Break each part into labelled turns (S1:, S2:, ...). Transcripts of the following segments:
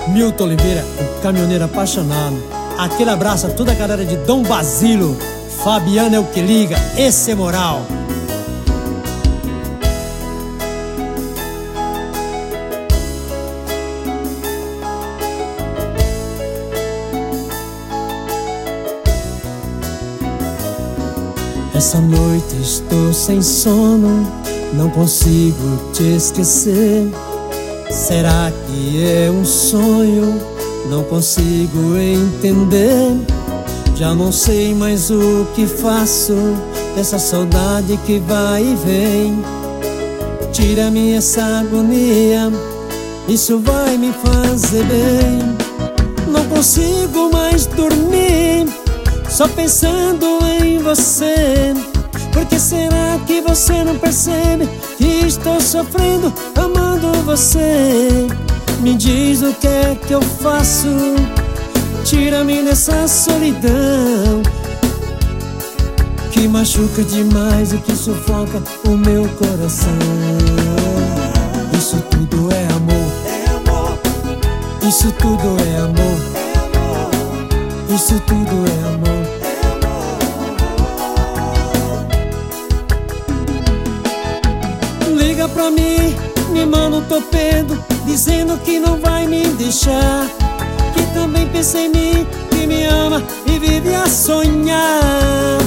S1: Milton Oliveira, o caminhoneiro apaixonado. Aquele abraço a toda a galera de Dom Basílio. Fabiano é o que liga, esse é moral. Essa noite estou sem sono, não consigo te esquecer. Será que é um sonho? Não consigo entender. Já não sei mais o que faço dessa saudade que vai e vem. Tira-me essa agonia, isso vai me fazer bem. Não consigo mais dormir, só pensando em você. Por que será que você não percebe que estou sofrendo amando você? Me diz o que é que eu faço, tira-me dessa solidão que machuca demais e que sufoca o meu coração. Isso tudo é amor, isso tudo é amor, isso tudo é amor. Liga pra mim, me manda um torpedo, dizendo que não vai me deixar, que também pensa em mim, que me ama e vive a sonhar.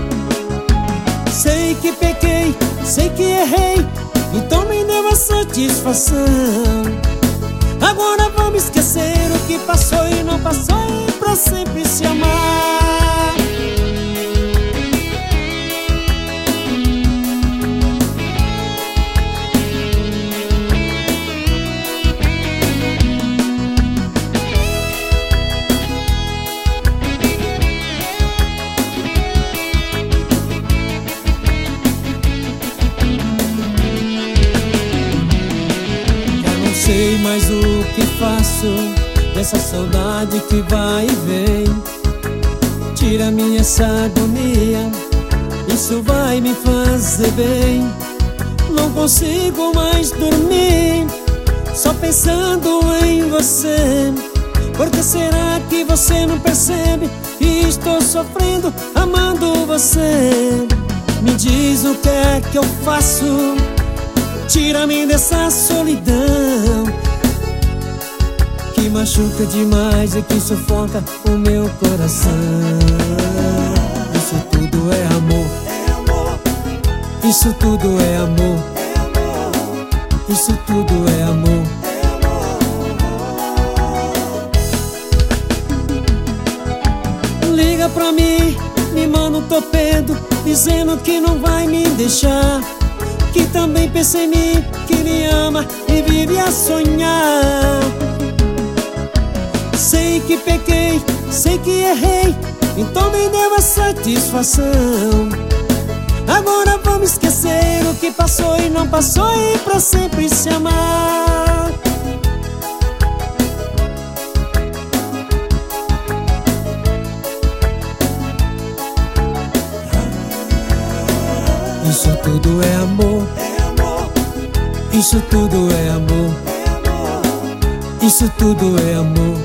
S1: Sei que pequei, sei que errei, então me deu a satisfação. Agora vamos esquecer o que passou e não passou, e pra sempre se amar. Sei mais o que faço dessa saudade que vai e vem. Tira-me essa agonia, isso vai me fazer bem. Não consigo mais dormir, só pensando em você. Por que será que você não percebe que estou sofrendo amando você? Me diz o que é que eu faço, tira-me dessa solidão que machuca demais e que sufoca o meu coração. Isso tudo é amor, isso tudo é amor, isso tudo é amor. Liga pra mim, me manda um torpedo, dizendo que não vai me deixar, que também pensa em mim, que me ama e vive a sonhar. Sei que pequei, sei que errei, então me deu a satisfação. Agora vamos esquecer o que passou e não passou, e pra sempre se amar. Isso tudo é amor, isso tudo é amor, isso tudo é amor,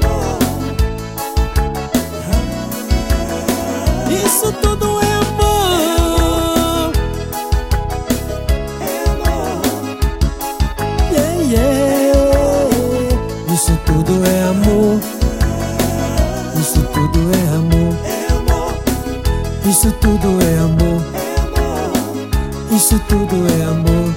S1: isso tudo é amor, yeah, yeah. Isso tudo é amor, isso tudo é amor, isso tudo é amor, isso tudo é amor.